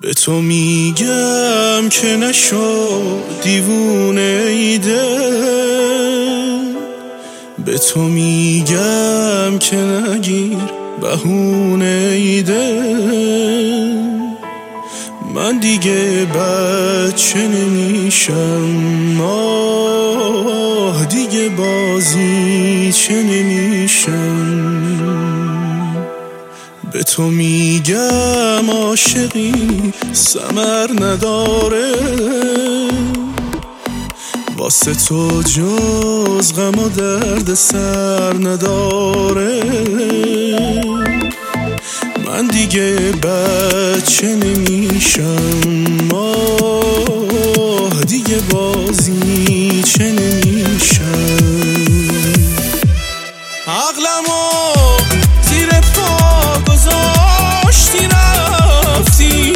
به تو میگم که نشو دیوونه ایده، به تو میگم که نگیر بهونه ایده. من دیگه بچه نمیشم، آه دیگه بازی چه نمیشم. به تو میگم عاشقی ثمر نداره، واسه تو جز غم و درد سر نداره. من دیگه بچه نمیشم، آه دیگه بازی چه نمیشم. عقلمو زیر پا گذاشتی رفتی،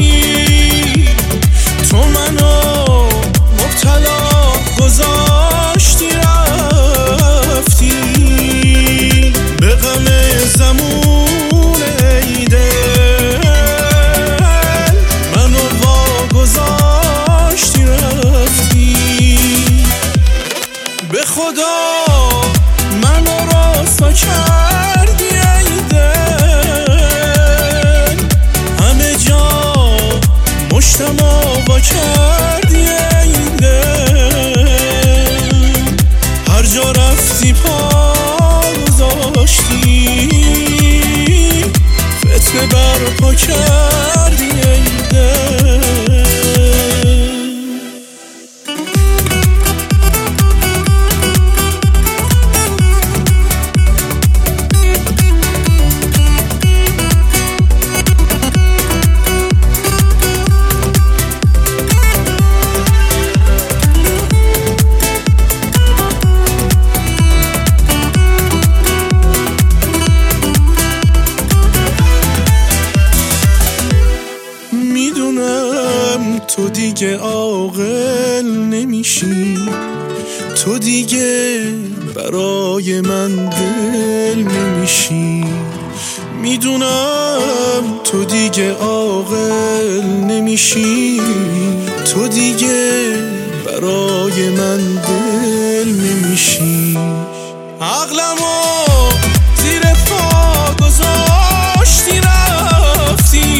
تو منو مبتلا گذاشتی رفتی. به غم زمون ایده منو واگذاشتی رفتی. به خدا منو رسوا کردی ایده، همه جا مشتم آوا کردی ایده. هر جا رفتی پا گذاشتی، فتنه برپا کردی ایده. تو دیگه عاقل نمیشی، تو دیگه برای من دل نمیشی. میدونم تو دیگه عاقل نمیشی، تو دیگه برای من دل نمیشی. عقلمو زیر پا گذاشتی رفتی،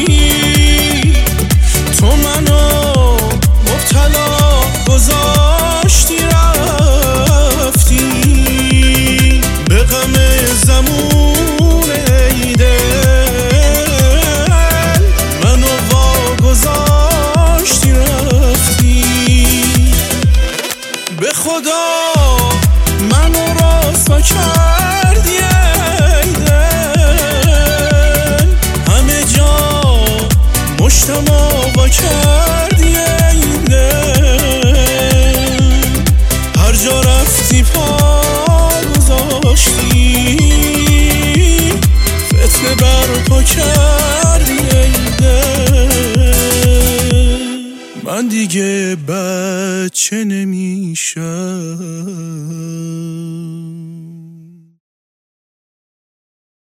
تو منو مبتلا گذاشتی رفتی. به غم زمون ایده منو واگذاشتی رفتی. به خدا منو رسوا کردی ایده، همه جا مشتم آوا کردی ایده. هر جا رفتی پا گذاشتی، فتنه برپا کردی ایده. من دیگه بچه نمیشم.